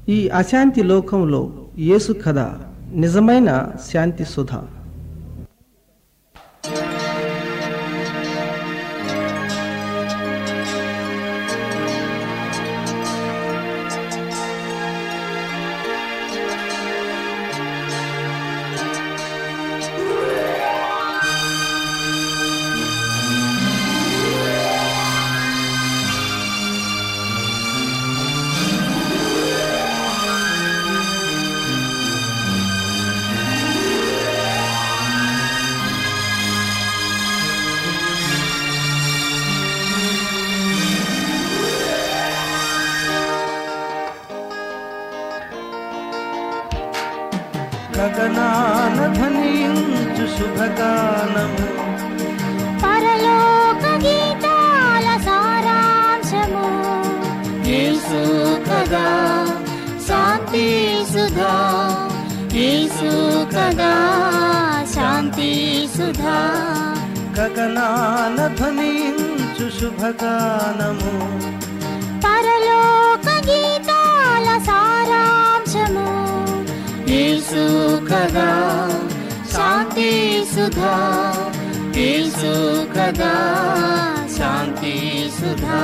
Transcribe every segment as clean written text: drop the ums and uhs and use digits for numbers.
ఈ అశాంతి లోకంలో యేసు కథ నిజమైన శాంతి సుధ. గగనాన ధ్వనించు శుభగానము, పరలోక గీతాల సారాంశము, యేసు కదా శాంతి సుధా, యేసు కదా శాంతి సుధా. గగనాన ధ్వనించు శుభగానము, పరలోక గీతాల సారాంశము, యేసు కదా శాంతి సుధా, యేసు కదా శాంతి సుధా.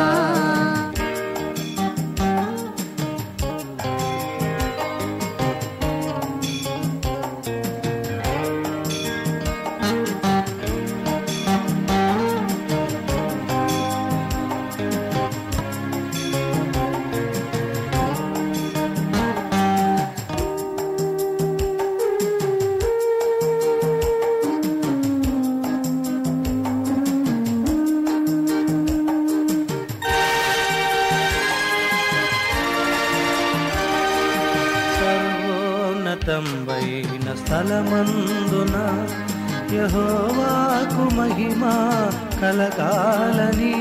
సర్వోన్నతంబైన స్థలమందున యెహోవాకు మహిమ కలగాలని,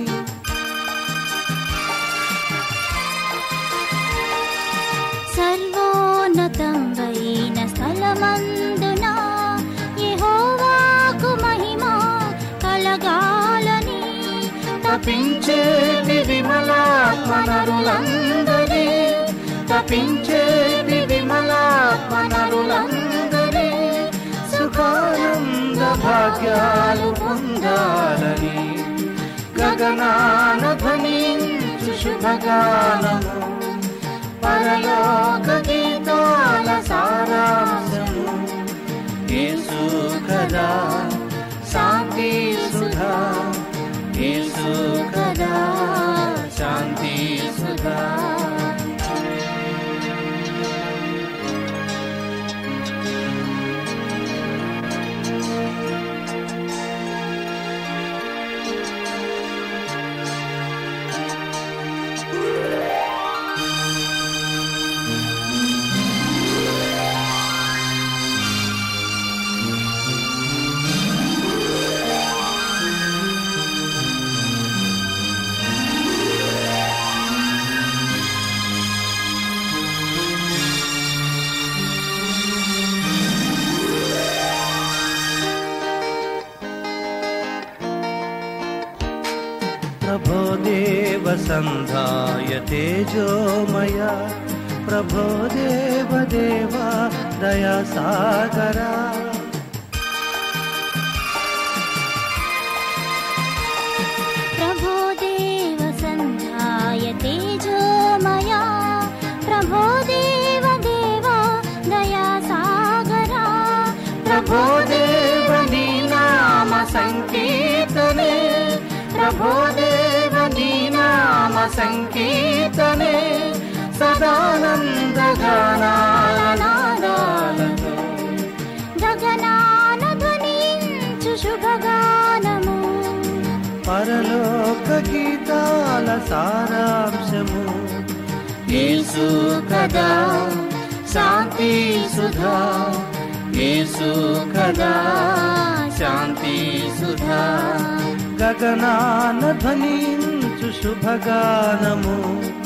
సర్వోన్నతమైన స్థలమందున యెహోవాకు మహిమ కలగాలని, తపించేటి విమలాత్మనరులందరి, తపించేటి విమలాత్మనరులందరి సుఖానంద భాగ్యాలు పొందాలని, గగనాన ధ్వనించు శుభగానము, పరలోక గీతాల సారాంశము, యేసు కదా శాంతి సుధా, యేసు కదా శాంతి సుధా. प्रभो देव संधाय तेजोमय, प्रभो देव देवा दया सागरा, प्रभो देव संधाय तेजोमया, प्रभो देव देवा दया सागरा, प्रभो देव नी नाम संकीर्तने, प्रभो देव नी नाम संकीर्तने, सदानंद गानालनादालतो, గగనాన ధ్వనించు శుభగానము, పరలోక గీతాల సారాంశము, యేసు కదా శాంతి సుధా, యేసు కదా శాంతి సుధా. గగనాన ధ్వనించు శుభగానము,